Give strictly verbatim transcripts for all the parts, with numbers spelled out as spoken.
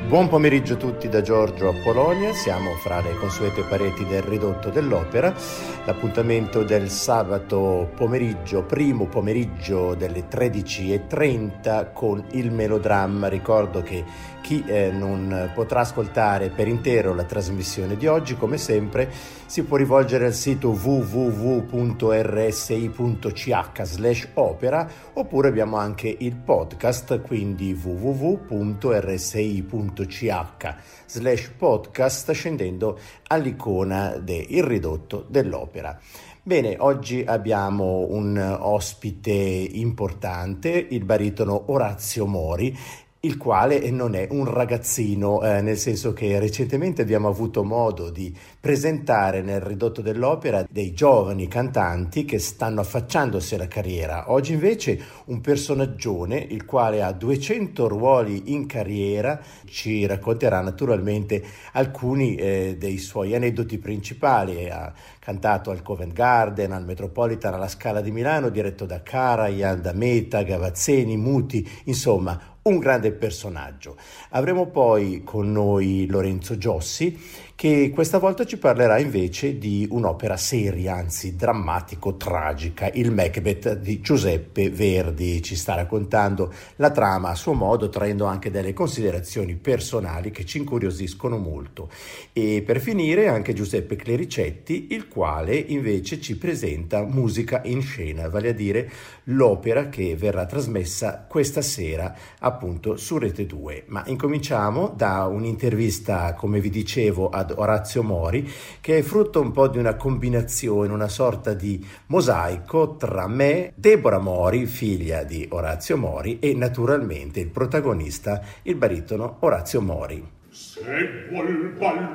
Buon pomeriggio a tutti da Giorgio a Polonia, siamo fra le consuete pareti del ridotto dell'Opera, l'appuntamento del sabato pomeriggio, primo pomeriggio delle tredici e trenta con il melodramma. Ricordo che chi eh, non potrà ascoltare per intero la trasmissione di oggi, come sempre, si può rivolgere al sito w w w punto r s i punto c h slash opera oppure abbiamo anche il podcast, quindi w w w punto r s i punto c h slash podcast scendendo all'icona del ridotto dell'Opera. Bene, oggi abbiamo un ospite importante, il baritono Orazio Mori, il quale non è un ragazzino, eh, nel senso che recentemente abbiamo avuto modo di presentare nel ridotto dell'Opera dei giovani cantanti che stanno affacciandosi alla carriera. Oggi invece un personaggione, il quale ha duecento ruoli in carriera, ci racconterà naturalmente alcuni eh, dei suoi aneddoti principali. Ha cantato al Covent Garden, al Metropolitan, alla Scala di Milano, diretto da Karajan, da Meta, Gavazzeni, Muti, insomma un grande personaggio. Avremo poi con noi Lorenzo Giossi, che questa volta ci parlerà invece di un'opera seria, anzi drammatico-tragica, il Macbeth di Giuseppe Verdi. Ci sta raccontando la trama a suo modo, traendo anche delle considerazioni personali che ci incuriosiscono molto. E per finire anche Giuseppe Clericetti, il quale invece ci presenta Musica in scena, vale a dire l'opera che verrà trasmessa questa sera appunto su Rete due. Ma incominciamo da un'intervista, come vi dicevo, ad Orazio Mori, che è frutto un po' di una combinazione, una sorta di mosaico tra me, Deborah Mori, figlia di Orazio Mori, e naturalmente il protagonista, il baritono Orazio Mori. Se vuol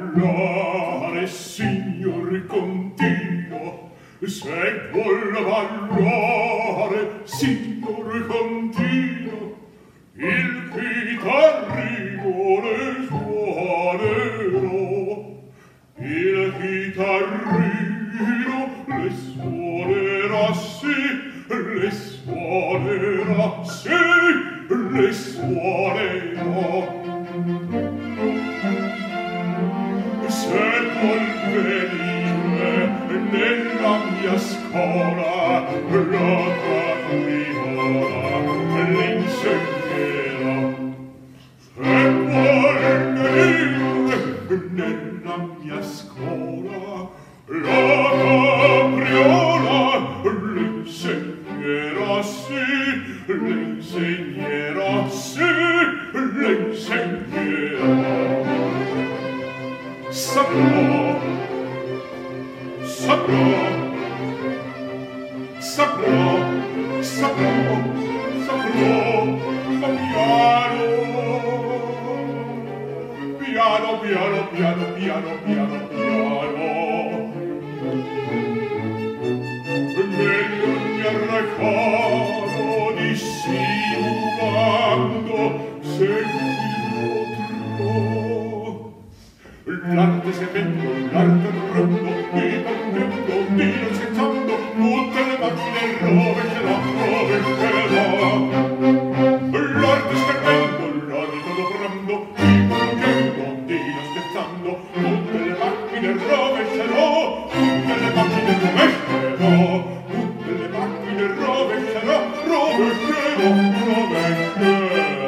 ballare, signor Contino, se vuol ballare, signor Contino, il chitarrino le suonerò, il chitarrino le suonerà, sì, le suonerà, sì, le suonerà. Se vuol venire nella mia scuola, la capriola l'insegnerà. Se vuol venire nella mia scuola, la capriola l'insegnerà, sì, l'insegnerà, sì, l'insegnerà. Saprò, saprò, saprò, saprò, saprò, ma piano, piano, piano, piano, piano, piano, piano. Meglio mi arrecaro di silubando, seguirò trovò. L'arte serpendo, l'arte rondo, di compiendo, di non scherzando, tutte le macchine rovecerà, rovecerà. L'arte serpendo, l'arte rondo, di compiendo, di non scherzando, tutte le macchine rovecerà, tutte le macchine rovecerà, tutte le macchine rovecerà, rovecerà, rovecerà.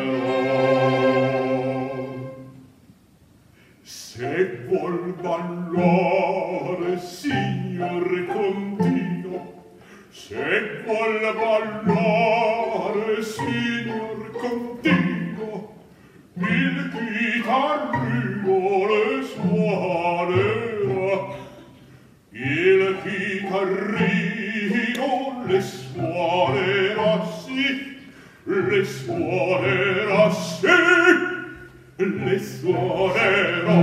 Se vuol ballare, signor Contino, se vuol ballare, signor Contino, il chitarrino le suonerà, il chitarrino le suonerà, sì, le suonerà, sì, le suonerò.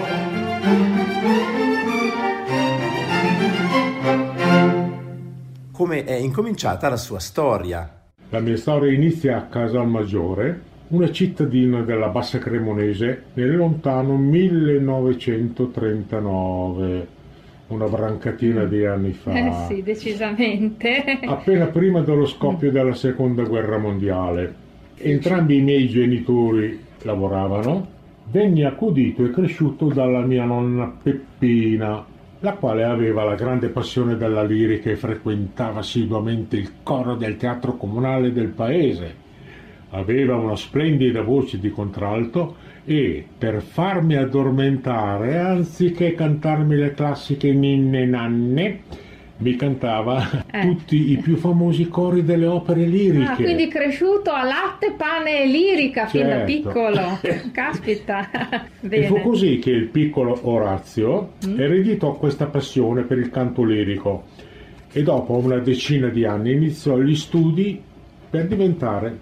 Come è incominciata la sua storia? La mia storia inizia a Casalmaggiore, una cittadina della Bassa Cremonese, nel lontano millenovecentotrentanove, una brancatina di anni fa. Eh sì, decisamente. Appena prima dello scoppio della Seconda Guerra Mondiale. Entrambi i miei genitori lavoravano venni accudito e cresciuto dalla mia nonna Peppina, la quale aveva la grande passione della lirica e frequentava assiduamente il coro del teatro comunale del paese. Aveva una splendida voce di contralto e, per farmi addormentare, anziché cantarmi le classiche ninne nanne, mi cantava Eh. tutti i più famosi cori delle opere liriche. Ah, quindi cresciuto a latte, pane e lirica fin da Certo. piccolo. Caspita. E fu Bene. così che il piccolo Orazio Mm. ereditò questa passione per il canto lirico e dopo una decina di anni iniziò gli studi per diventare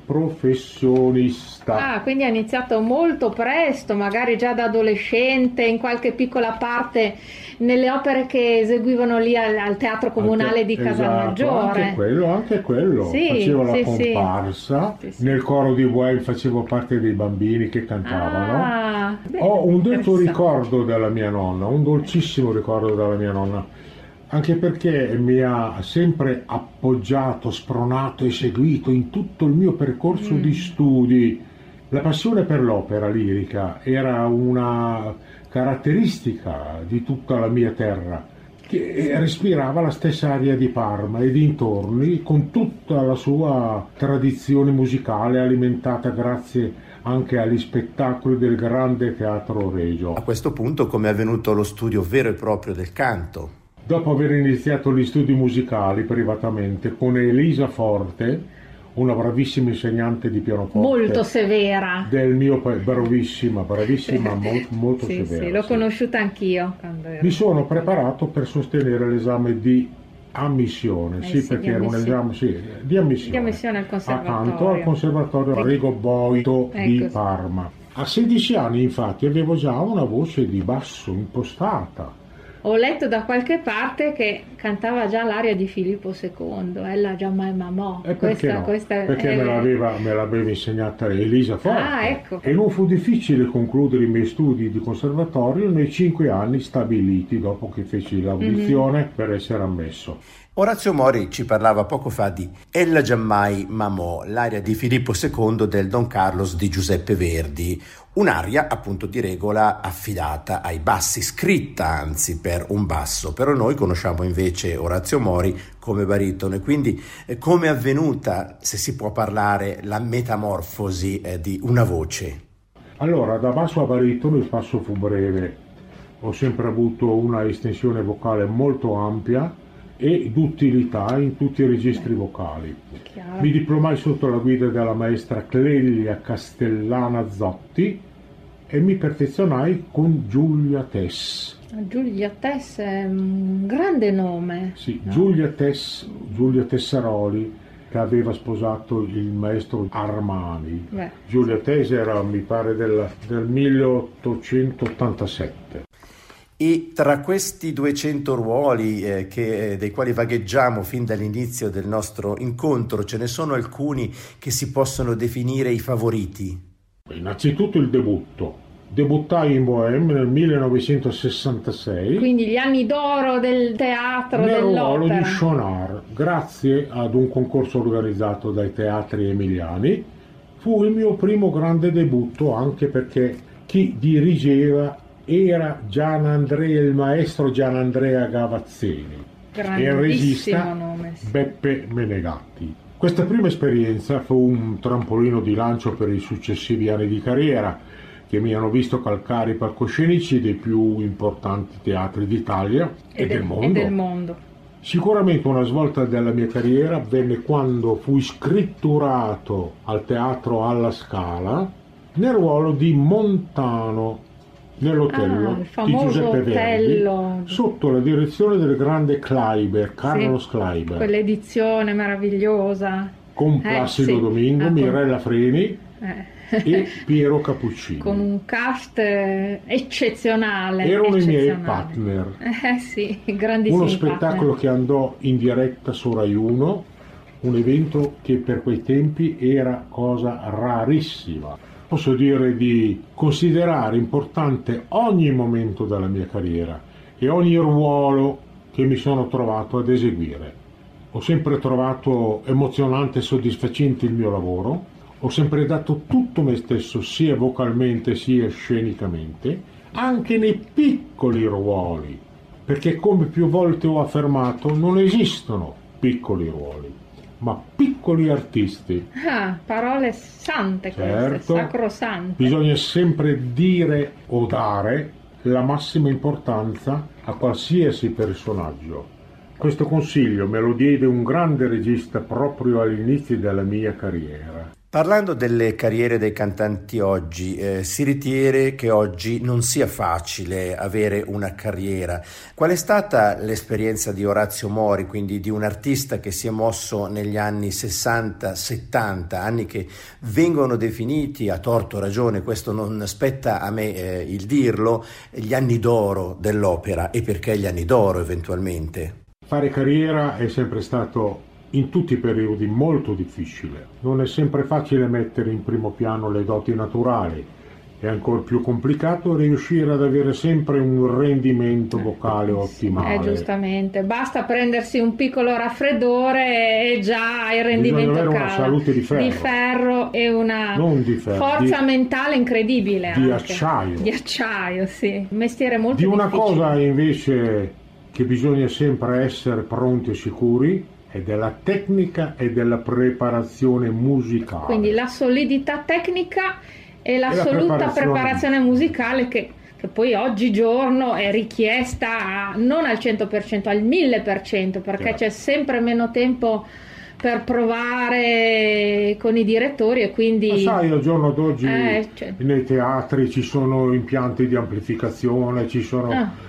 professionista. Ah, quindi ha iniziato molto presto, magari già da adolescente, in qualche piccola parte nelle opere che eseguivano lì al, al Teatro Comunale di Esatto, Casalmaggiore. anche quello, anche quello. Sì, facevo la sì, comparsa, sì. Sì, sì. nel coro di Buei facevo parte dei bambini che cantavano. Ah, beh, Ho un detto interessante. ricordo della mia nonna, un dolcissimo ricordo della mia nonna, anche perché mi ha sempre appoggiato, spronato e seguito in tutto il mio percorso Mm. di studi. La passione per l'opera lirica era una caratteristica di tutta la mia terra, che respirava la stessa aria di Parma e dintorni, con tutta la sua tradizione musicale alimentata grazie anche agli spettacoli del grande teatro regio. A questo punto come è avvenuto lo studio vero e proprio del canto? Dopo aver iniziato gli studi musicali privatamente con Elisa Forte, una bravissima insegnante di pianoforte Molto severa. del mio paese, bravissima, bravissima, molto, molto Sì, severa. sì, l'ho sì. conosciuta anch'io quando ero. Mi sono preparato per sostenere l'esame di ammissione, Eh sì, sì, perché di era un ammissione. esame sì, di ammissione, Di ammissione al conservatorio. accanto al conservatorio Arrigo Boito di Ecco. Parma. A sedici anni infatti avevo già una voce di basso impostata. Ho letto da qualche parte che cantava già l'aria di Filippo secondo, Ella Giammai Mamò. E perché no? questa Perché è- me l'aveva, me l'aveva insegnata Elisa Forte. Ah, ecco. E non fu difficile concludere i miei studi di conservatorio nei cinque anni stabiliti dopo che feci l'audizione Mhm. per essere ammesso. Orazio Mori ci parlava poco fa di Ella Giammai Mamò, l'aria di Filippo secondo del Don Carlos di Giuseppe Verdi, un'aria appunto di regola affidata ai bassi, scritta anzi per un basso, però noi conosciamo invece Orazio Mori come baritono e quindi eh, come è avvenuta, se si può parlare, la metamorfosi eh, di una voce? Allora, da basso a baritono il passo fu breve. Ho sempre avuto una estensione vocale molto ampia e d'utilità in tutti i registri vocali. Chiaro. Mi diplomai sotto la guida della maestra Clelia Castellana Zotti e mi perfezionai con Giulia Tess. Giulia Tess è un grande nome. Sì, No? Giulia Tess, Giulia Tessaroli, che aveva sposato il maestro Armani. Beh, Giulia Tess era, mi pare, del, del milleottocentottantasette. E tra questi duecento ruoli eh, che, dei quali vagheggiamo fin dall'inizio del nostro incontro, ce ne sono alcuni che si possono definire i favoriti? Innanzitutto il debutto. Debuttai in Bohème nel millenovecentosessantasei quindi gli anni d'oro del teatro, nel ruolo dell'opera. di Chonard, grazie ad un concorso organizzato dai teatri emiliani. Fu il mio primo grande debutto, anche perché chi dirigeva era Gianandrea, il maestro Gianandrea Gavazzini e il Grandissimo regista nome. Sì. Beppe Menegatti. Questa prima esperienza fu un trampolino di lancio per i successivi anni di carriera, che mi hanno visto calcare i palcoscenici dei più importanti teatri d'Italia e, E del de- mondo. e del mondo. Sicuramente una svolta della mia carriera avvenne quando fui scritturato al Teatro alla Scala nel ruolo di Montano nell'Otello Ah, il di famoso Giuseppe Otello. Verdi, sotto la direzione del grande Kleiber, Carlos Sì, Kleiber, quell'edizione meravigliosa. con Eh, Placido sì. Domingo, Ah, con- Mirella Freni eh. e Piero Cappuccini. Con un cast eh, eccezionale. Erano i miei eccezionale. partner. Eh sì, grandissimi Uno spettacolo partner. che andò in diretta su Rai uno, un evento che per quei tempi era cosa rarissima. Posso dire di considerare importante ogni momento della mia carriera e ogni ruolo che mi sono trovato ad eseguire. Ho sempre trovato emozionante e soddisfacente il mio lavoro, ho sempre dato tutto me stesso, sia vocalmente sia scenicamente, anche nei piccoli ruoli, perché come più volte ho affermato non esistono piccoli ruoli, ma piccoli artisti. Ah, parole sante queste, certo, sacrosante. Bisogna sempre dire o dare la massima importanza a qualsiasi personaggio. Questo consiglio me lo diede un grande regista proprio all'inizio della mia carriera. Parlando delle carriere dei cantanti oggi, eh, si ritiene che oggi non sia facile avere una carriera. Qual è stata l'esperienza di Orazio Mori, quindi di un artista che si è mosso negli anni sessanta settanta, anni che vengono definiti, a torto ragione, questo non spetta a me eh, il dirlo, gli anni d'oro dell'opera? E perché gli anni d'oro eventualmente? Fare carriera è sempre stato in tutti i periodi molto difficile. Non è sempre facile mettere in primo piano le doti naturali, è ancora più complicato riuscire ad avere sempre un rendimento vocale ottimale. Eh, giustamente, basta prendersi un piccolo raffreddore e già il rendimento cala. Bisogna avere una salute di ferro. Di ferro e una non di ferro, forza di, mentale incredibile. Di anche. acciaio. Di acciaio, sì. Un mestiere molto di difficile. Di una cosa invece che bisogna sempre essere pronti e sicuri è della tecnica e della preparazione musicale. Quindi la solidità tecnica e l'assoluta e la preparazione, preparazione musicale che, che poi oggigiorno è richiesta non al cento per cento, al mille per cento, perché certo. C'è sempre meno tempo per provare con i direttori e quindi... Ma sai, al giorno d'oggi eh, cioè... nei teatri ci sono impianti di amplificazione, ci sono... Ah.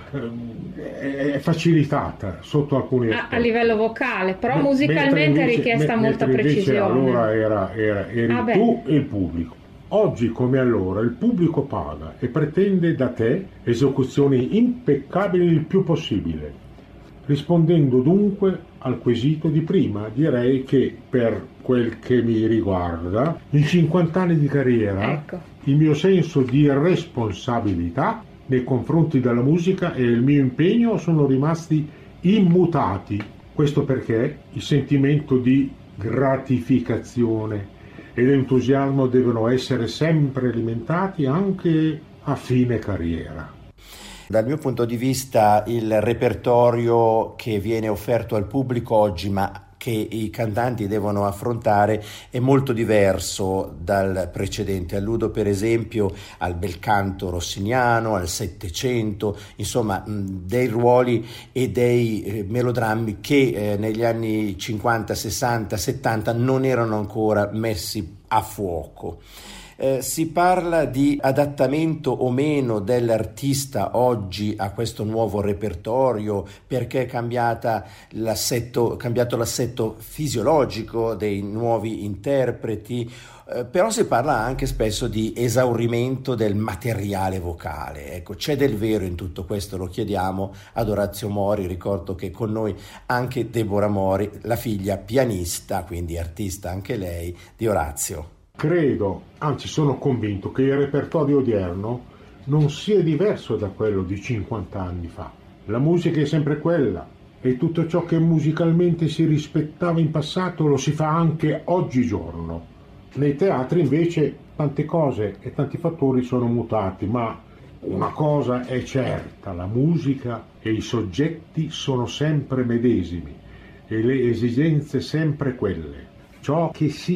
È facilitata sotto alcuni aspetti. A, a livello vocale, però M- musicalmente invece, è richiesta me, molta precisione. Allora era, era, eri ah tu e il pubblico. Oggi come allora il pubblico paga e pretende da te esecuzioni impeccabili il più possibile. Rispondendo dunque al quesito di prima, direi che per quel che mi riguarda, in cinquanta anni di carriera, ecco. Il mio senso di responsabilità nei confronti della musica e il mio impegno sono rimasti immutati. Questo perché il sentimento di gratificazione e l'entusiasmo devono essere sempre alimentati anche a fine carriera. Dal mio punto di vista il repertorio che viene offerto al pubblico oggi, ma che i cantanti devono affrontare, è molto diverso dal precedente. Alludo per esempio al bel canto rossiniano, al Settecento, insomma dei ruoli e dei eh, melodrammi che eh, negli anni cinquanta, sessanta, settanta non erano ancora messi a fuoco. Eh, si parla di adattamento o meno dell'artista oggi a questo nuovo repertorio perché è cambiata l'assetto, cambiato l'assetto fisiologico dei nuovi interpreti, eh, però si parla anche spesso di esaurimento del materiale vocale. Ecco, c'è del vero in tutto questo? Lo chiediamo ad Orazio Mori. Ricordo che con noi anche Deborah Mori, la figlia pianista, quindi artista anche lei, di Orazio. Credo, anzi sono convinto che il repertorio odierno non sia diverso da quello di cinquanta anni fa. La musica è sempre quella e tutto ciò che musicalmente si rispettava in passato lo si fa anche oggigiorno. Nei teatri invece tante cose e tanti fattori sono mutati, ma una cosa è certa, la musica e i soggetti sono sempre medesimi e le esigenze sempre quelle. Ciò che si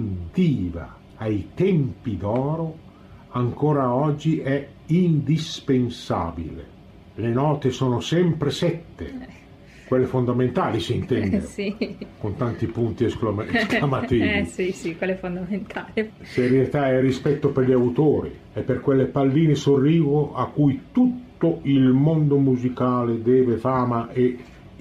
sentiva ai tempi d'oro ancora oggi è indispensabile. Le note sono sempre sette, quelle fondamentali si intende, eh, sì. Con tanti punti esclama- esclamativi. Eh sì, sì, quelle fondamentali. Serietà e rispetto per gli autori e per quelle palline sul rigo a cui tutto il mondo musicale deve fama e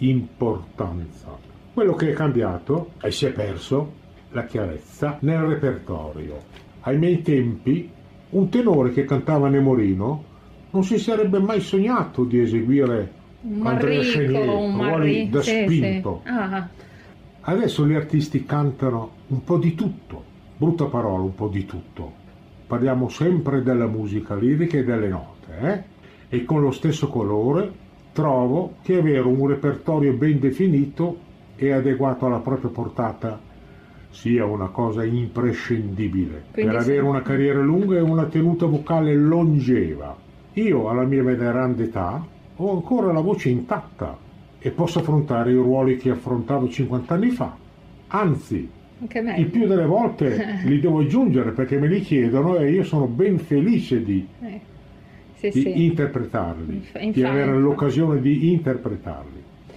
importanza. Quello che è cambiato e si è perso la chiarezza nel repertorio. Ai miei tempi un tenore che cantava Nemorino non si sarebbe mai sognato di eseguire un Andrea Chenier, ruoli da sì, spinto. Sì. Ah. Adesso gli artisti cantano un po' di tutto, brutta parola, un po' di tutto. Parliamo sempre della musica lirica e delle note, eh? E con lo stesso colore trovo che avere un repertorio ben definito e adeguato alla propria portata sia una cosa imprescindibile. Quindi per sì. avere una carriera lunga e una tenuta vocale longeva. Io, alla mia veneranda età, ho ancora la voce intatta e posso affrontare i ruoli che affrontavo cinquanta anni fa. Anzi, Anche il meglio. più delle volte li devo aggiungere perché me li chiedono e io sono ben felice di, Eh, sì, di sì. interpretarli, Inf- di infatti. avere l'occasione di interpretarli.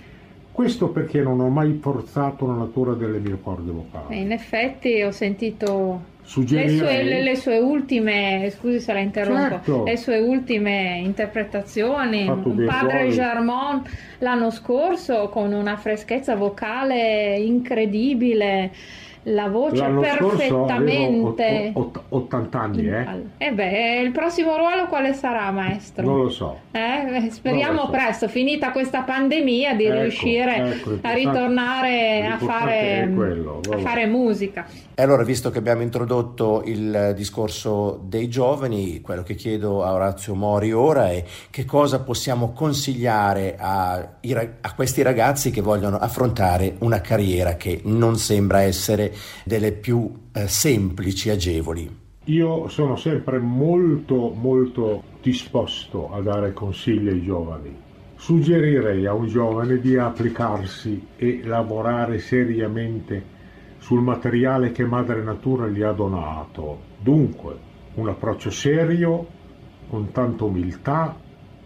Questo perché non ho mai forzato la natura delle mie corde vocali. E in effetti ho sentito le Suggerirei... sue, le, le sue ultime, scusi se la interrompo, Certo. le sue ultime interpretazioni, Fatto un dei padre suoni. Germont l'anno scorso con una freschezza vocale incredibile, la voce L'anno scorso perfettamente... avevo ott- ott- ottanta anni, eh? E beh, il prossimo ruolo quale sarà, maestro? Non lo so. Eh, speriamo Non lo so. presto, finita questa pandemia, di Ecco, riuscire ecco, a l'importante- ritornare a l'importante fare, è quello, a vabbè. fare musica. E allora, visto che abbiamo introdotto il discorso dei giovani, quello che chiedo a Orazio Mori ora è che cosa possiamo consigliare a, i ra- a questi ragazzi che vogliono affrontare una carriera che non sembra essere delle più eh, semplici, agevoli. Io sono sempre molto, molto disposto a dare consigli ai giovani. Suggerirei a un giovane di applicarsi e lavorare seriamente sul materiale che Madre Natura gli ha donato. Dunque, un approccio serio, con tanta umiltà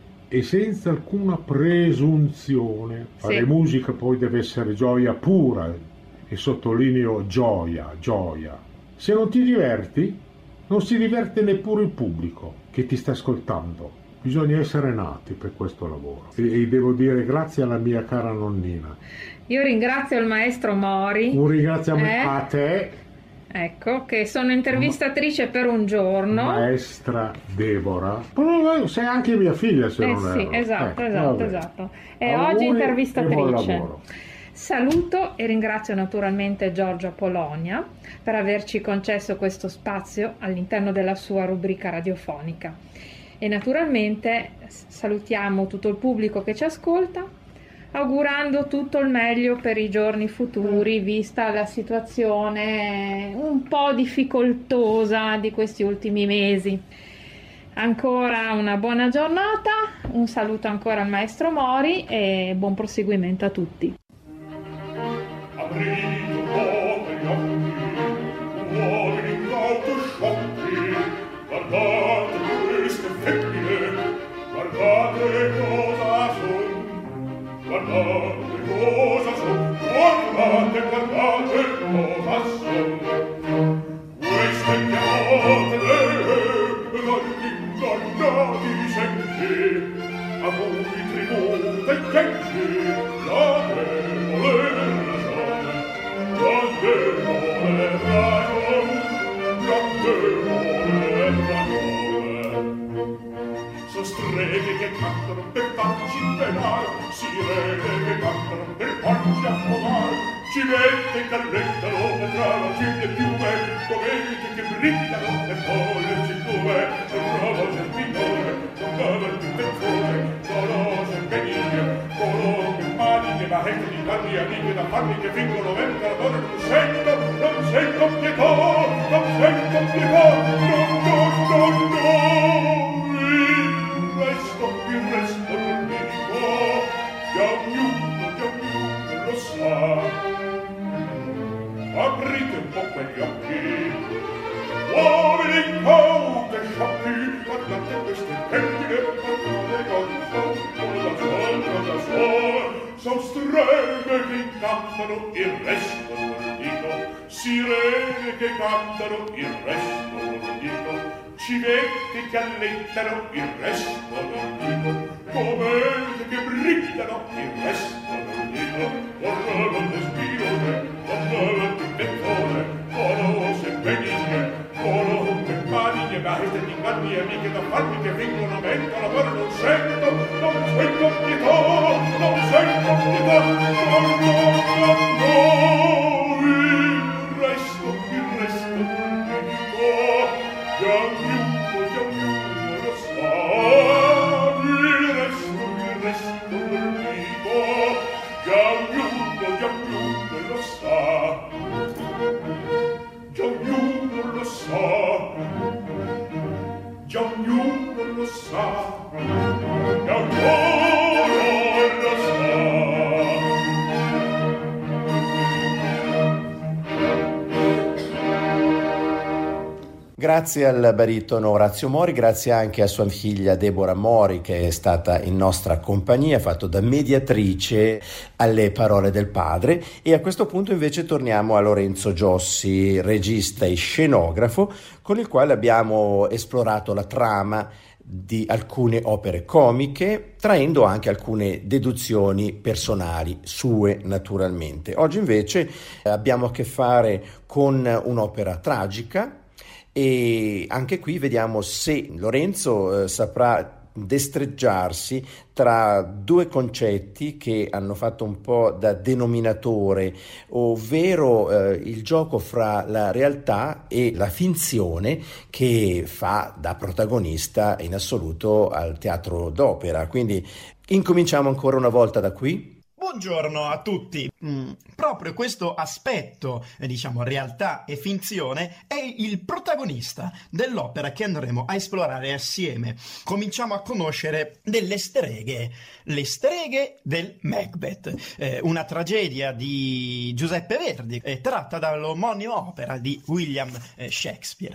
e senza alcuna presunzione. Fare Sì. musica poi deve essere gioia pura, e sottolineo gioia, gioia. Se non ti diverti, non si diverte neppure il pubblico che ti sta ascoltando. Bisogna essere nati per questo lavoro. E, e devo dire grazie alla mia cara nonnina. Io ringrazio il maestro Mori, Un ringraziamento Eh? a te, ecco, che sono intervistatrice per un giorno. maestra Deborah. Però sei anche mia figlia, se Eh non sì, erro. esatto, Eh, esatto, vabbè. esatto. E Auguri oggi e buon intervistatrice. lavoro. Saluto e ringrazio naturalmente Giorgio Apolonia per averci concesso questo spazio all'interno della sua rubrica radiofonica. E naturalmente salutiamo tutto il pubblico che ci ascolta, augurando tutto il meglio per i giorni futuri, vista la situazione un po' difficoltosa di questi ultimi mesi. Ancora una buona giornata, un saluto ancora al maestro Mori e buon proseguimento a tutti. Aprite un po' gli occhi, uomini incauti sciocchi, guardate queste femmine, guardate cosa son, guardate cosa son, guardate, guardate cosa son. Queste chiamate dall'ingannati sensi, a cui tributa i cenci, la debole ragione, la debole ragione, la debole ragione. Son streghe che cantano per farci penare, sirene che cantano per farci affogare, civette che allentano e travoci le piume, cometi che brillano e toglierci il nome, rose spignole, con caver più pezzone, colose benigne, colombe maniche, bahette di panni amiche da panni che fingono ventano, non sento, non sento pietà, non sento pietà, no, no, no, no, il resto, il resto non mi dico, già ognuno, già ognuno lo sa. Aprite un po' quegli occhi, uomini incauti e sciocchi, guardate queste femmine, guardate cosa son, cosa son, cosa son. Son streghe che incantano, il resto non dico, sirene che cantano, il resto non dico, civette che allentano, il resto non dico, comete che brillano, il resto non dico, orrore spirone, orrore pettone, colose benigne, colombe manigne, bahete di inganni e amiche da farmi che vengono mentono, ma non sento, non sento pietà, non sento pietà, no, no, no, no, il resto, il resto non mi dico, già ognuno, già ognuno lo sa, il resto, il resto non dico, già ognuno, già ognuno lo sa. Grazie al baritono Orazio Mori, grazie anche a sua figlia Deborah Mori, che è stata in nostra compagnia, ha fatto da mediatrice alle parole del padre. E a questo punto invece torniamo a Lorenzo Giossi, regista e scenografo, con il quale abbiamo esplorato la trama di alcune opere comiche, traendo anche alcune deduzioni personali, sue naturalmente. Oggi invece abbiamo a che fare con un'opera tragica, e anche qui vediamo se Lorenzo eh, saprà destreggiarsi tra due concetti che hanno fatto un po' da denominatore, ovvero eh, il gioco fra la realtà e la finzione, che fa da protagonista in assoluto al teatro d'opera. Quindi incominciamo ancora una volta da qui. Buongiorno a tutti. Mm, proprio questo aspetto, eh, diciamo realtà e finzione, è il protagonista dell'opera che andremo a esplorare assieme. Cominciamo a conoscere delle streghe, le streghe del Macbeth, eh, una tragedia di Giuseppe Verdi, eh, tratta dall'omonima opera di William eh, Shakespeare.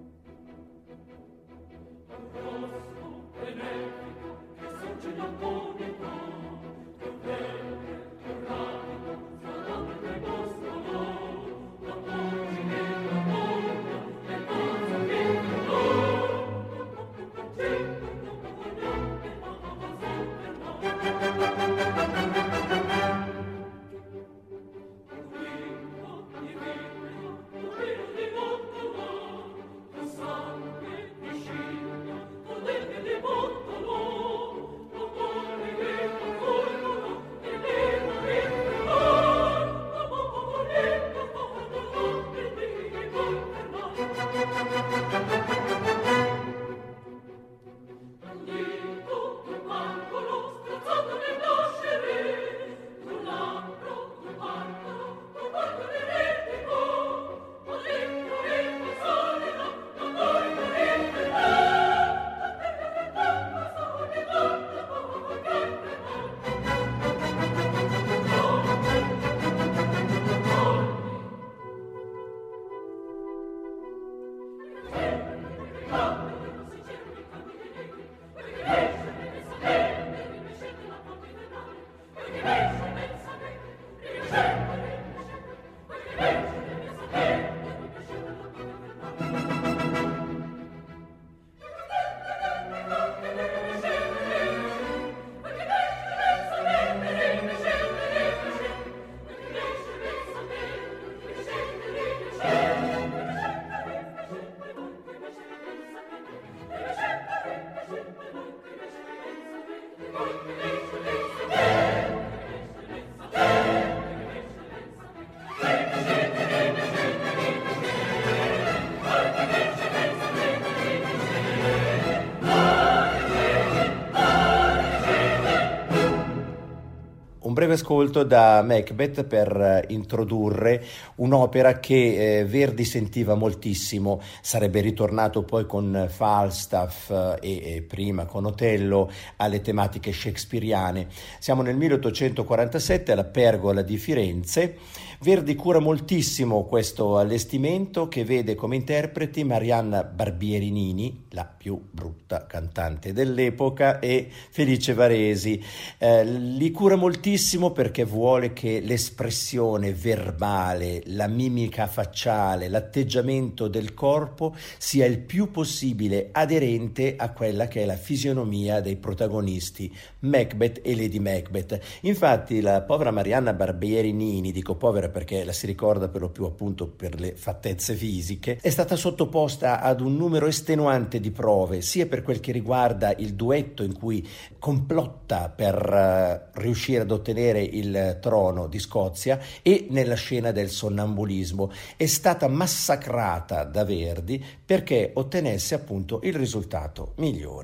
Un breve ascolto da Macbeth per introdurre un'opera che eh, Verdi sentiva moltissimo. Sarebbe ritornato poi con Falstaff e, e prima con Otello alle tematiche shakespeariane. Siamo nel milleottocentoquarantasette alla Pergola di Firenze. Verdi cura moltissimo questo allestimento, che vede come interpreti Marianna Barbieri Nini, la più brutta cantante dell'epoca, e Felice Varesi. Eh, li cura moltissimo perché vuole che l'espressione verbale, la mimica facciale, l'atteggiamento del corpo sia il più possibile aderente a quella che è la fisionomia dei protagonisti, Macbeth e Lady Macbeth. Infatti la povera Marianna Barbieri Nini, dico povera perché la si ricorda per lo più appunto per le fattezze fisiche, è stata sottoposta ad un numero estenuante di prove, sia per quel che riguarda il duetto in cui complotta per uh, riuscire ad ottenere il trono di Scozia, e nella scena del sonnambulismo. È stata massacrata da Verdi perché ottenesse appunto il risultato migliore.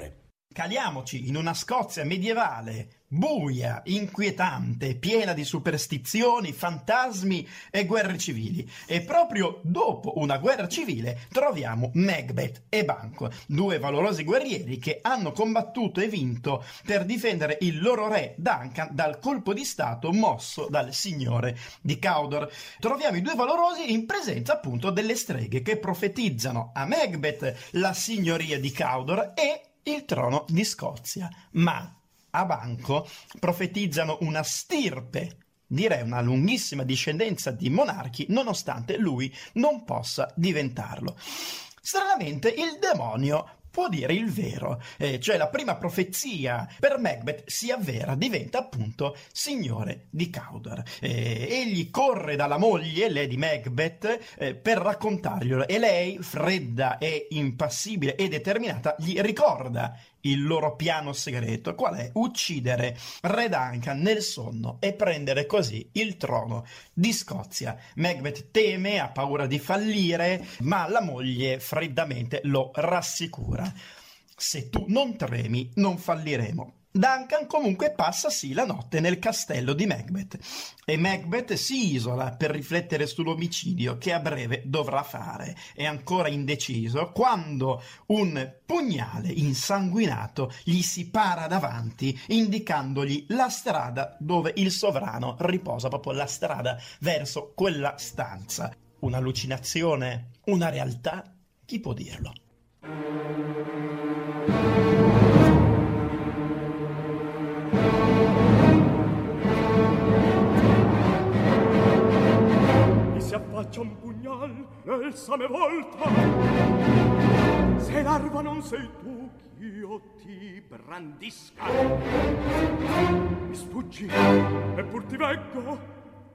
Caliamoci in una Scozia medievale, buia, inquietante, piena di superstizioni, fantasmi e guerre civili. E proprio dopo una guerra civile troviamo Macbeth e Banquo, due valorosi guerrieri che hanno combattuto e vinto per difendere il loro re Duncan dal colpo di stato mosso dal signore di Cawdor. Troviamo i due valorosi in presenza appunto delle streghe che profetizzano a Macbeth la signoria di Cawdor e il trono di Scozia, ma a Banquo profetizzano una stirpe, direi una lunghissima discendenza di monarchi, nonostante lui non possa diventarlo. Stranamente il demonio può dire il vero, eh, cioè la prima profezia per Macbeth si avvera, diventa appunto signore di Cawdor. Eh, egli corre dalla moglie, Lady Macbeth, eh, per raccontarglielo e lei, fredda e impassibile e determinata, gli ricorda il loro piano segreto, qual è uccidere Re Duncan nel sonno e prendere così il trono di Scozia. Macbeth teme, ha paura di fallire, ma la moglie freddamente lo rassicura. Se tu non tremi, non falliremo. Duncan comunque passa sì la notte nel castello di Macbeth e Macbeth si isola per riflettere sull'omicidio che a breve dovrà fare. È ancora indeciso quando un pugnale insanguinato gli si para davanti, indicandogli la strada dove il sovrano riposa, proprio la strada verso quella stanza. Un'allucinazione? Una realtà? Chi può dirlo? Si affaccia un pugnal nel same volta, se l'arma non sei tu ch'io ti brandisca. Mi sfuggi e pur ti veggo.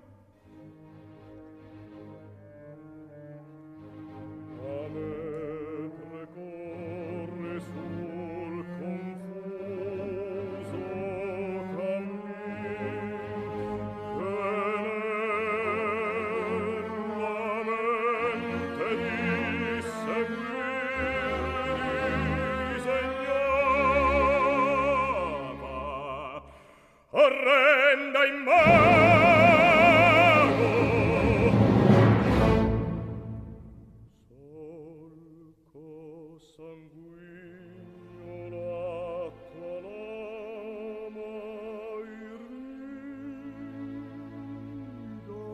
A me precorre sul confuso orrenda immago solco sanguigno l'acqua l'ama irrida,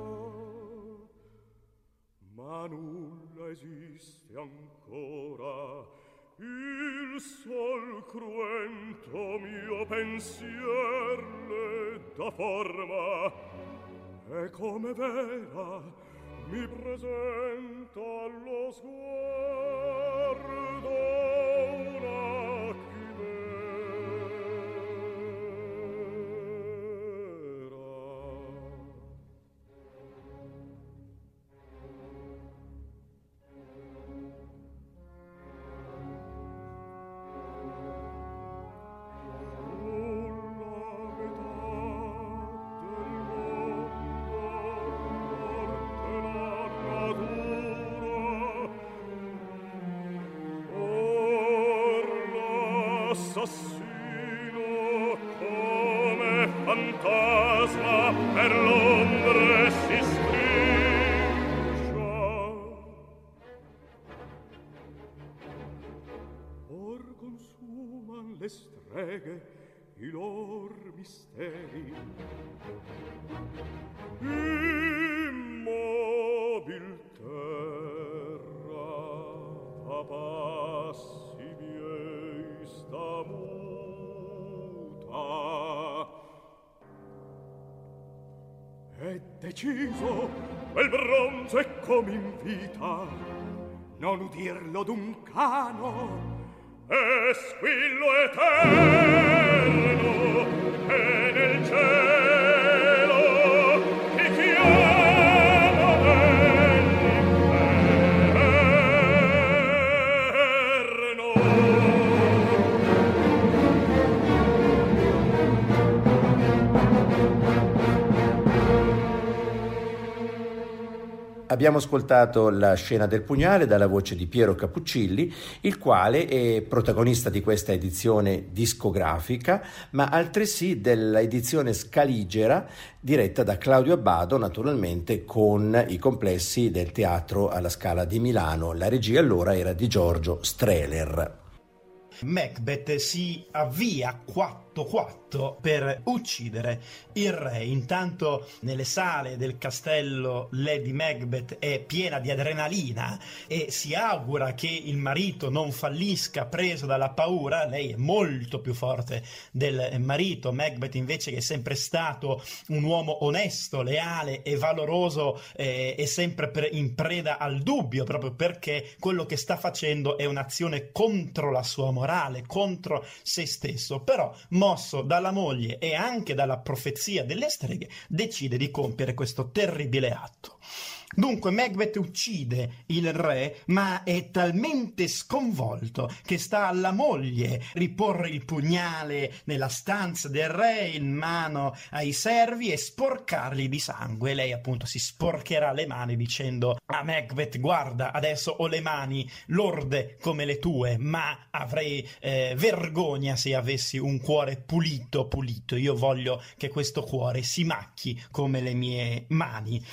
ma nulla esiste ancora. Il sol cruento mio pensier le dà forma e come vera mi presenta allo sguardo una assassino come fantasma per l'ombre si striscia. Or consuman le streghe i lor misteri, immobil terra a passi miei sta muta. È deciso quel bronzo come invita, non udirlo d'un cano, è squillo eterno e nel cielo ti chiama nell'inferno. Abbiamo ascoltato La scena del pugnale dalla voce di Piero Cappuccilli, il quale è protagonista di questa edizione discografica, ma altresì dell'edizione scaligera diretta da Claudio Abbado, naturalmente con i complessi del Teatro alla Scala di Milano. La regia allora era di Giorgio Strehler. Macbeth si avvia quatto quatto per uccidere il re. Intanto nelle sale del castello Lady Macbeth è piena di adrenalina e si augura che il marito non fallisca preso dalla paura. Lei è molto più forte del marito. Macbeth invece, che è sempre stato un uomo onesto, leale e valoroso, eh, è sempre pre- in preda al dubbio, proprio perché quello che sta facendo è un'azione contro la sua morale, contro se stesso. Però, mosso dalla moglie e anche dalla profezia delle streghe, decide di compiere questo terribile atto. Dunque Macbeth uccide il re, ma è talmente sconvolto che sta alla moglie riporre il pugnale nella stanza del re in mano ai servi e sporcarli di sangue. Lei appunto si sporcherà le mani dicendo a Macbeth: guarda, adesso ho le mani lorde come le tue, ma avrei eh, vergogna se avessi un cuore pulito pulito. Io voglio che questo cuore si macchi come le mie mani.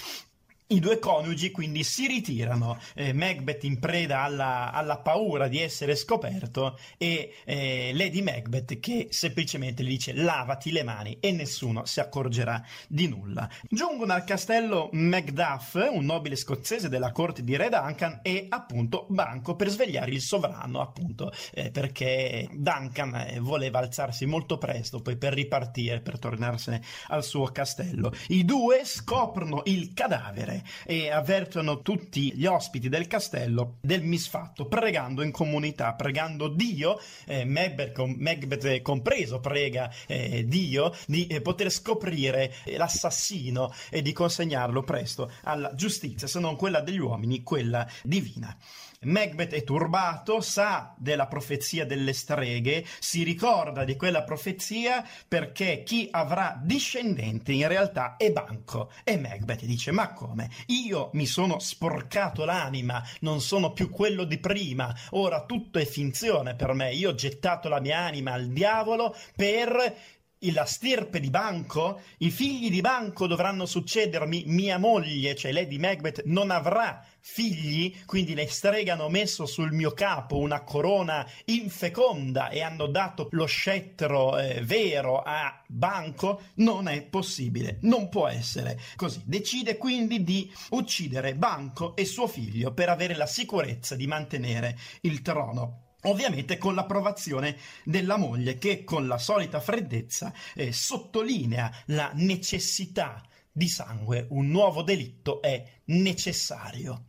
I due coniugi quindi si ritirano, eh, Macbeth in preda alla, alla paura di essere scoperto e eh, Lady Macbeth che semplicemente gli dice: lavati le mani, e nessuno si accorgerà di nulla. Giungono al castello Macduff, un nobile scozzese della corte di Re Duncan, e appunto Banco per svegliare il sovrano, appunto eh, perché Duncan eh, voleva alzarsi molto presto poi per ripartire, per tornarsene al suo castello. I due scoprono il cadavere e avvertono tutti gli ospiti del castello del misfatto, pregando in comunità, pregando Dio, eh, Macbeth, Macbeth compreso, prega eh, Dio di eh, poter scoprire eh, l'assassino e di consegnarlo presto alla giustizia, se non quella degli uomini, quella divina. Macbeth è turbato, sa della profezia delle streghe, si ricorda di quella profezia perché chi avrà discendenti in realtà è Banco. E Macbeth dice: ma come? Io mi sono sporcato l'anima, non sono più quello di prima, ora tutto è finzione per me, io ho gettato la mia anima al diavolo per la stirpe di Banco, i figli di Banco dovranno succedermi, mia moglie, cioè Lady Macbeth, non avrà figli, quindi le streghe hanno messo sul mio capo una corona infeconda e hanno dato lo scettro eh, vero a Banco. Non è possibile, non può essere così. Decide quindi di uccidere Banco e suo figlio per avere la sicurezza di mantenere il trono. Ovviamente con l'approvazione della moglie, che con la solita freddezza eh, sottolinea la necessità di sangue. Un nuovo delitto è necessario.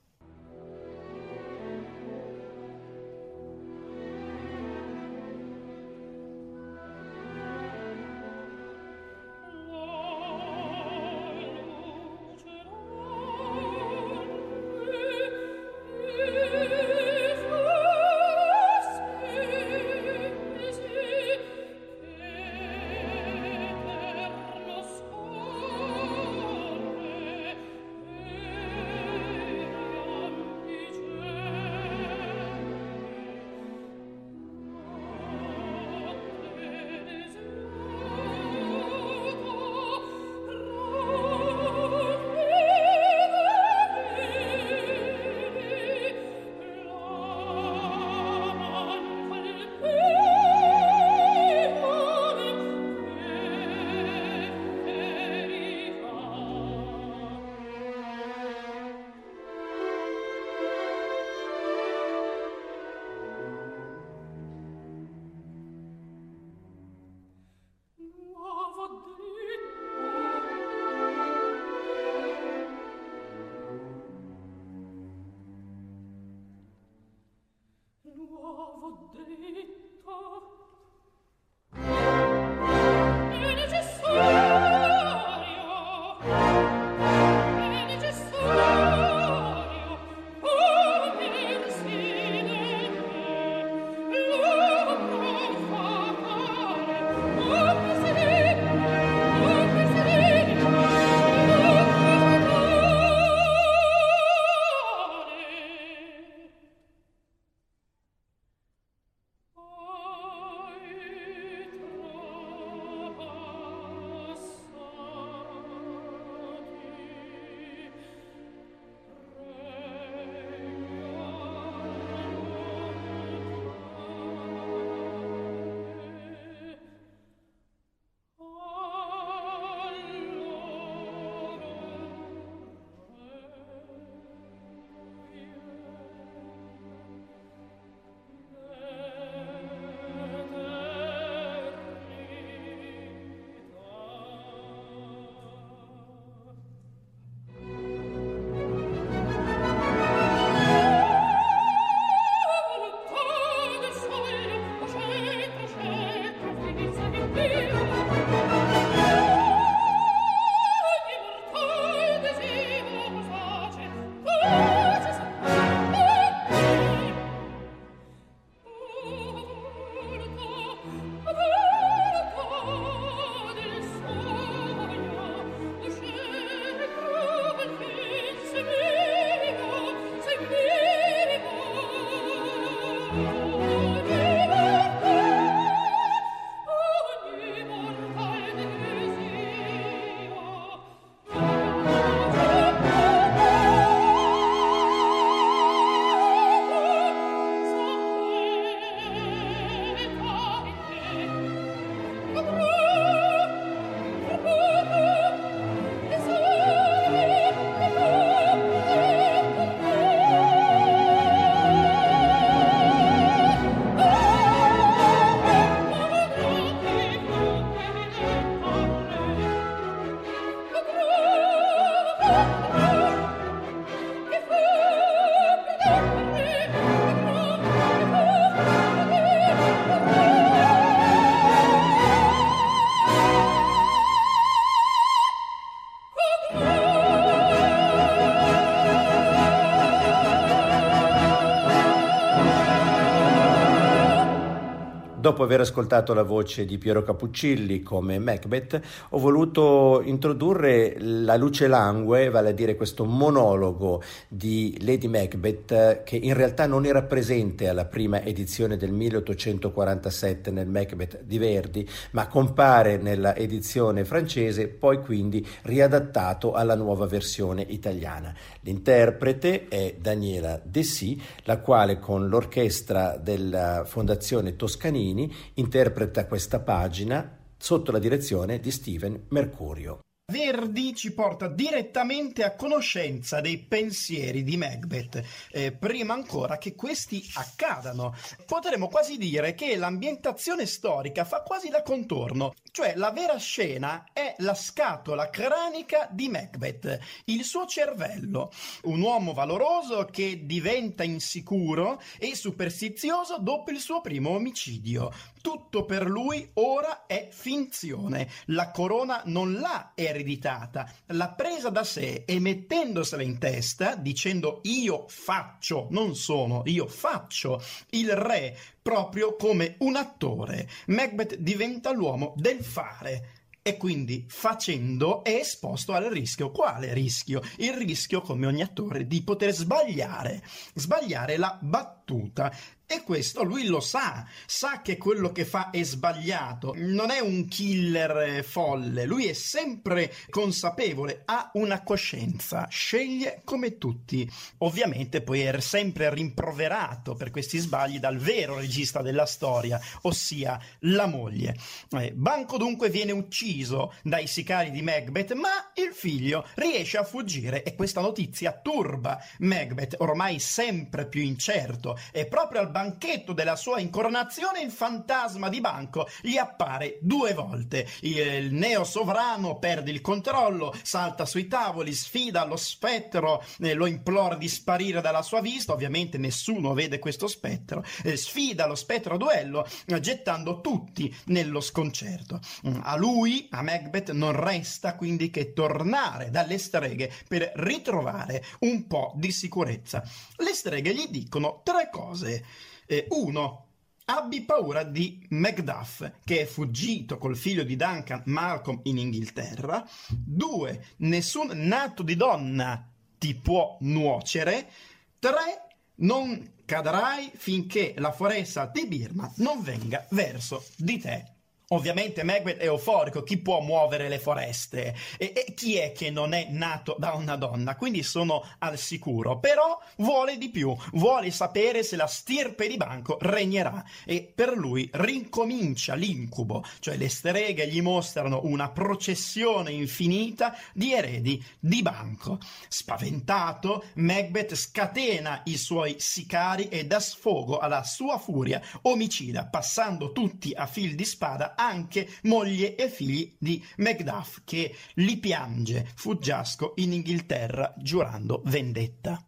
Dopo aver ascoltato la voce di Piero Capuccilli come Macbeth, ho voluto introdurre la luce langue, vale a dire questo monologo di Lady Macbeth, che in realtà non era presente alla prima edizione del milleottocentoquarantasette nel Macbeth di Verdi, ma compare nella edizione francese, poi quindi riadattato alla nuova versione italiana. L'interprete è Daniela Dessì, la quale con l'orchestra della Fondazione Toscanini interpreta questa pagina sotto la direzione di Steven Mercurio. Verdi ci porta direttamente a conoscenza dei pensieri di Macbeth, eh, prima ancora che questi accadano. Potremmo quasi dire che l'ambientazione storica fa quasi da contorno, cioè la vera scena è la scatola cranica di Macbeth, il suo cervello, un uomo valoroso che diventa insicuro e superstizioso dopo il suo primo omicidio. Tutto per lui ora è finzione, la corona non l'ha ereditata, l'ha presa da sé e mettendosela in testa, dicendo io faccio, non sono, io faccio il re proprio come un attore. Macbeth diventa l'uomo del fare. E quindi facendo è esposto al rischio. Quale rischio? Il rischio, come ogni attore, di poter sbagliare, sbagliare la battuta. E questo lui lo sa, sa che quello che fa è sbagliato, non è un killer folle, lui è sempre consapevole, ha una coscienza, sceglie come tutti. Ovviamente poi è sempre rimproverato per questi sbagli dal vero regista della storia, ossia la moglie. Eh, Banco dunque viene ucciso dai sicari di Macbeth, ma il figlio riesce a fuggire e questa notizia turba Macbeth, ormai sempre più incerto, e proprio al banchetto della sua incoronazione il fantasma di Banco gli appare due volte. Il neo sovrano perde il controllo, salta sui tavoli, sfida lo spettro, eh, lo implora di sparire dalla sua vista, ovviamente nessuno vede questo spettro, eh, sfida lo spettro a duello, eh, gettando tutti nello sconcerto. A lui, a Macbeth, non resta quindi che tornare dalle streghe per ritrovare un po' di sicurezza. Le streghe gli dicono tre cose. Eh, uno, abbi paura di Macduff, che è fuggito col figlio di Duncan, Malcolm, in Inghilterra. Due, nessun nato di donna ti può nuocere. Tre, non cadrai finché la foresta di Birma non venga verso di te. Ovviamente Macbeth è euforico, chi può muovere le foreste? E, e chi è che non è nato da una donna? Quindi sono al sicuro, però vuole di più, vuole sapere se la stirpe di Banco regnerà e per lui rincomincia l'incubo, cioè le streghe gli mostrano una processione infinita di eredi di Banco. Spaventato, Macbeth scatena i suoi sicari e dà sfogo alla sua furia omicida, passando tutti a fil di spada, anche moglie e figli di Macduff, che li piange fuggiasco in Inghilterra giurando vendetta.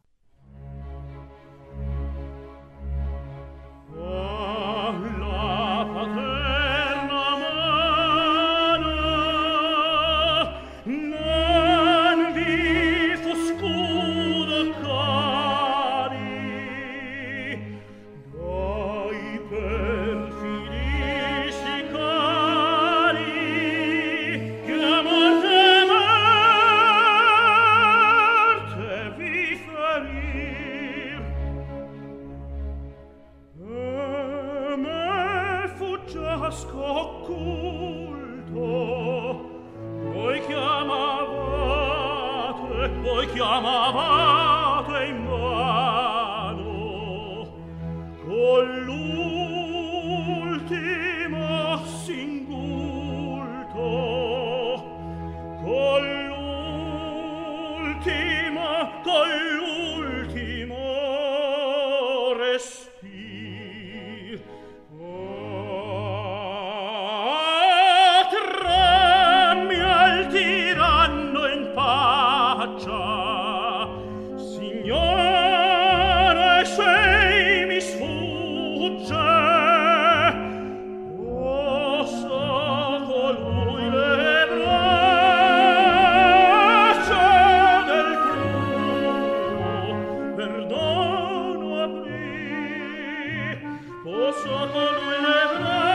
Sotto lui le braccia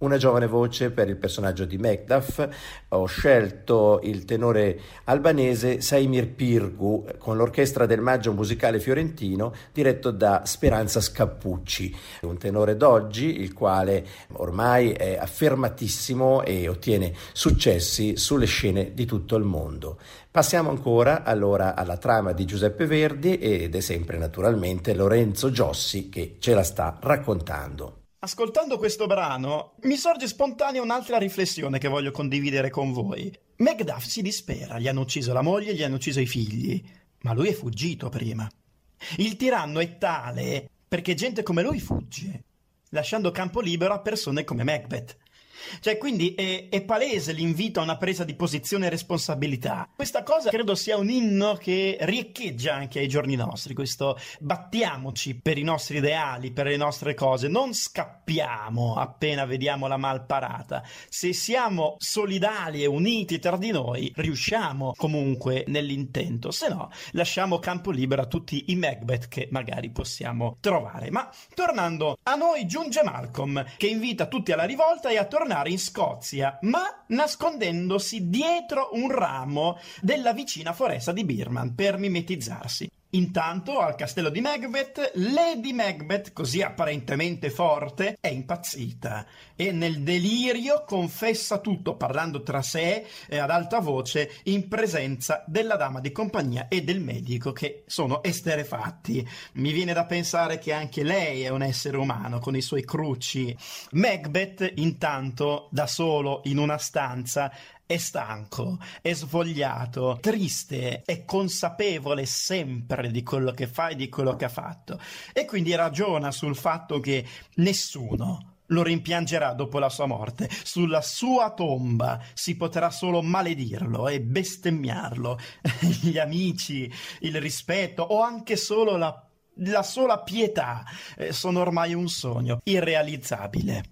una giovane voce per il personaggio di Macduff. Ho scelto il tenore albanese Saimir Pirgu con l'orchestra del Maggio Musicale Fiorentino diretto da Speranza Scappucci, un tenore d'oggi il quale ormai è affermatissimo e ottiene successi sulle scene di tutto il mondo. Passiamo ancora allora alla trama di Giuseppe Verdi ed è sempre naturalmente Lorenzo Giossi che ce la sta raccontando. Ascoltando questo brano mi sorge spontanea un'altra riflessione che voglio condividere con voi. Macduff si dispera, gli hanno ucciso la moglie, gli hanno ucciso i figli, ma lui è fuggito prima. Il tiranno è tale perché gente come lui fugge, lasciando campo libero a persone come Macbeth. Cioè, quindi è, è palese l'invito a una presa di posizione e responsabilità. Questa cosa credo sia un inno che riecheggia anche ai giorni nostri, questo battiamoci per i nostri ideali, per le nostre cose, non scappiamo appena vediamo la malparata. Se siamo solidali e uniti tra di noi, riusciamo comunque nell'intento, se no lasciamo campo libero a tutti i Macbeth che magari possiamo trovare. Ma tornando a noi, giunge Malcolm, che invita tutti alla rivolta e a tornare in Scozia, ma nascondendosi dietro un ramo della vicina foresta di Birman per mimetizzarsi. Intanto, al castello di Macbeth, Lady Macbeth, così apparentemente forte, è impazzita e nel delirio confessa tutto, parlando tra sé e ad alta voce in presenza della dama di compagnia e del medico, che sono esterrefatti. Mi viene da pensare che anche lei è un essere umano con i suoi crucci. Macbeth, intanto, da solo in una stanza, è stanco, è svogliato, triste, è consapevole sempre di quello che fa e di quello che ha fatto, e quindi ragiona sul fatto che nessuno lo rimpiangerà dopo la sua morte. Sulla sua tomba si potrà solo maledirlo e bestemmiarlo. Gli amici, il rispetto o anche solo la, la sola pietà eh, sono ormai un sogno irrealizzabile.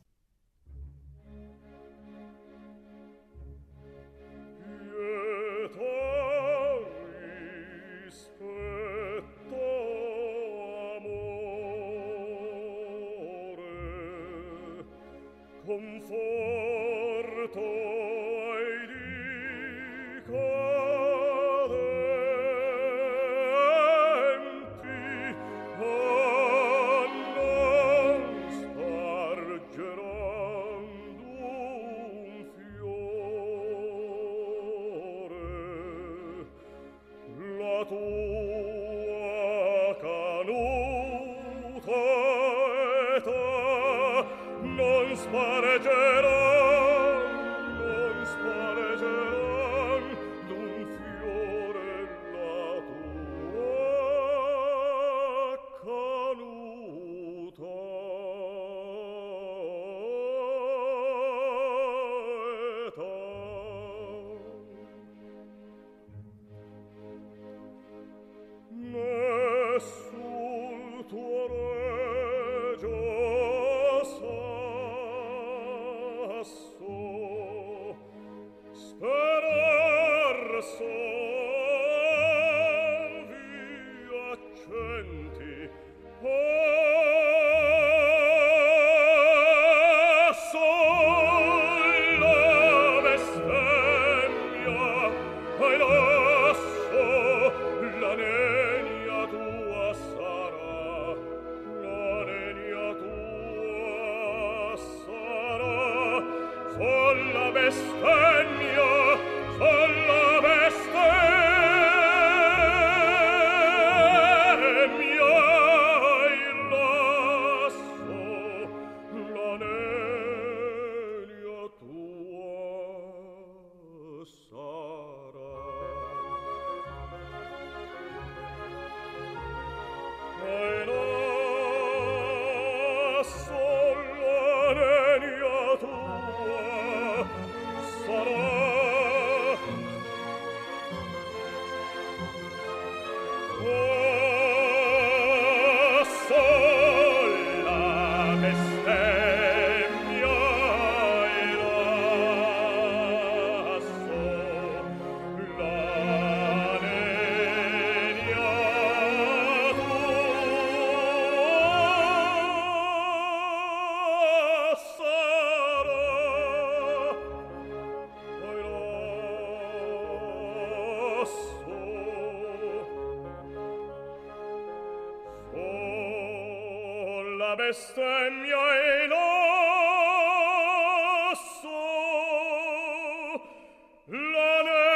Conforto ai decadenti, a non spargeranno un fiore. La tua canuta età non spareggeran, non spareggeran d'un fiore la tua canuta età. Ne sul tuo regio la bestemmia e l'asso, la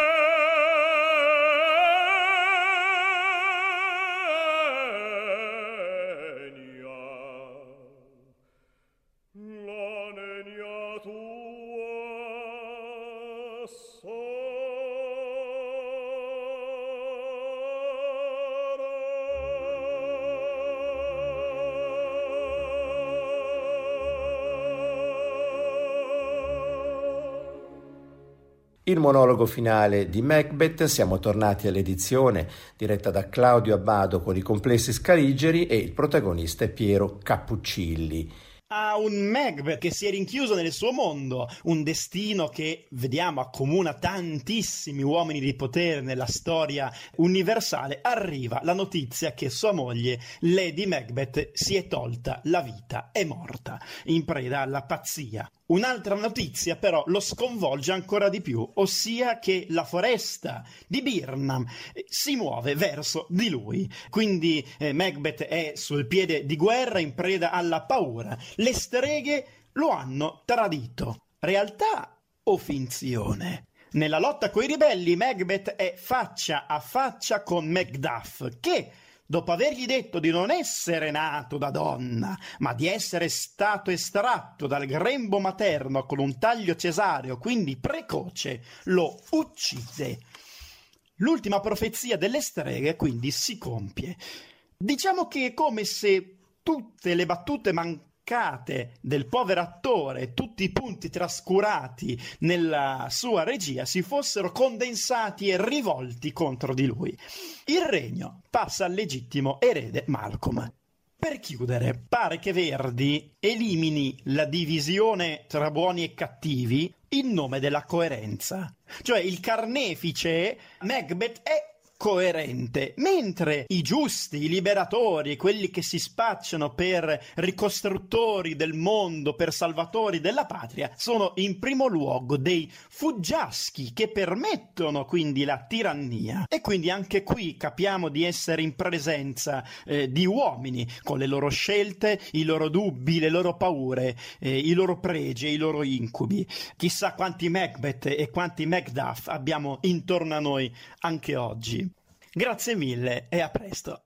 nenia, la nenia tua Il monologo finale di Macbeth. Siamo tornati all'edizione diretta da Claudio Abbado con i complessi scaligeri e il protagonista è Piero Cappuccilli. A un Macbeth che si è rinchiuso nel suo mondo, un destino che vediamo accomuna tantissimi uomini di potere nella storia universale, arriva la notizia che sua moglie Lady Macbeth si è tolta la vita, è morta, in preda alla pazzia. Un'altra notizia però lo sconvolge ancora di più, ossia che la foresta di Birnam si muove verso di lui. Quindi eh, Macbeth è sul piede di guerra, in preda alla paura. Le streghe lo hanno tradito. Realtà o finzione? Nella lotta coi ribelli, Macbeth è faccia a faccia con Macduff, che dopo avergli detto di non essere nato da donna, ma di essere stato estratto dal grembo materno con un taglio cesareo, quindi precoce, lo uccide. L'ultima profezia delle streghe quindi si compie. Diciamo che è come se tutte le battute mancate del povero attore, tutti i punti trascurati nella sua regia si fossero condensati e rivolti contro di lui. Il regno passa al legittimo erede Malcolm. Per chiudere, pare che Verdi elimini la divisione tra buoni e cattivi in nome della coerenza. Cioè il carnefice Macbeth è coerente, mentre i giusti, i liberatori, quelli che si spacciano per ricostruttori del mondo, per salvatori della patria, sono in primo luogo dei fuggiaschi che permettono quindi la tirannia. E quindi anche qui capiamo di essere in presenza eh, di uomini con le loro scelte, i loro dubbi, le loro paure, eh, i loro pregi e i loro incubi. Chissà quanti Macbeth e quanti Macduff abbiamo intorno a noi anche oggi. Grazie mille e a presto.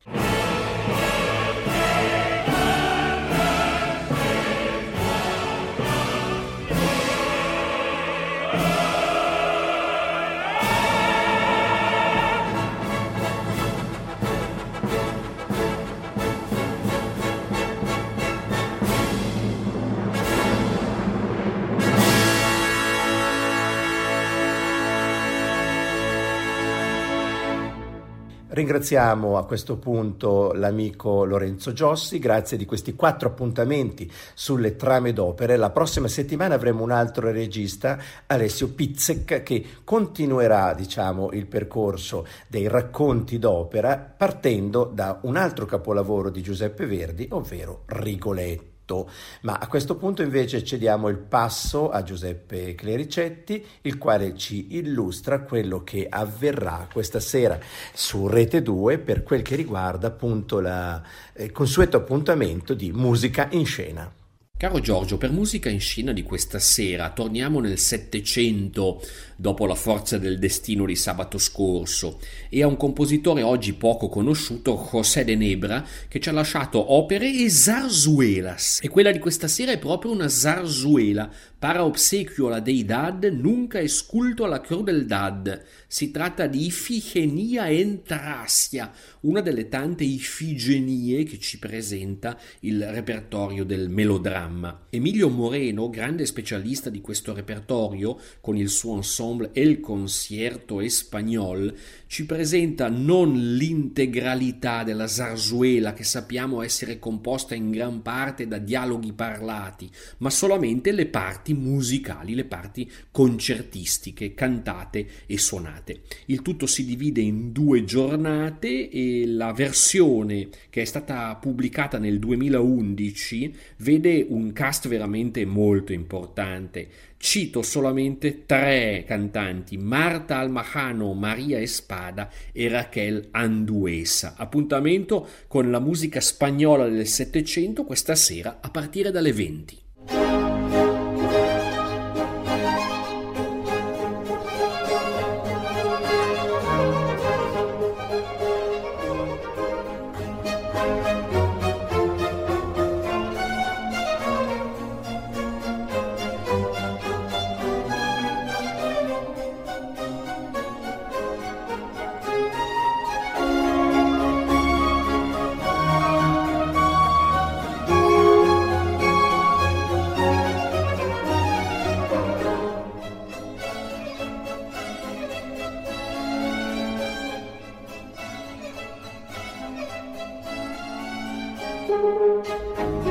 Ringraziamo a questo punto l'amico Lorenzo Giossi, grazie di questi quattro appuntamenti sulle trame d'opere. La prossima settimana avremo un altro regista, Alessio Pizzek, che continuerà, diciamo, il percorso dei racconti d'opera partendo da un altro capolavoro di Giuseppe Verdi, ovvero Rigoletto. Ma a questo punto invece cediamo il passo a Giuseppe Clericetti, il quale ci illustra quello che avverrà questa sera su Rete due per quel che riguarda appunto il eh, consueto appuntamento di Musica in Scena. Caro Giorgio, per Musica in Scena di questa sera torniamo nel Settecento, dopo La forza del destino di sabato scorso, e a un compositore oggi poco conosciuto, José de Nebra, che ci ha lasciato opere e zarzuelas. E quella di questa sera è proprio una zarzuela, para obsequio alla deidad, nunca esculto alla crudeldad. Si tratta di Ifigenia en Tracia, una delle tante ifigenie che ci presenta il repertorio del melodramma. Emilio Moreno, grande specialista di questo repertorio, con il suo ensemble El Concierto Espagnol, ci presenta non l'integralità della zarzuela, che sappiamo essere composta in gran parte da dialoghi parlati, ma solamente le parti musicali, le parti concertistiche, cantate e suonate. Il tutto si divide in due giornate e la versione che è stata pubblicata nel duemilaundici vede un un cast veramente molto importante. Cito solamente tre cantanti: Marta Almajano, Maria Espada e Raquel Anduesa. Appuntamento con la musica spagnola del Settecento questa sera a partire dalle venti. Thank you.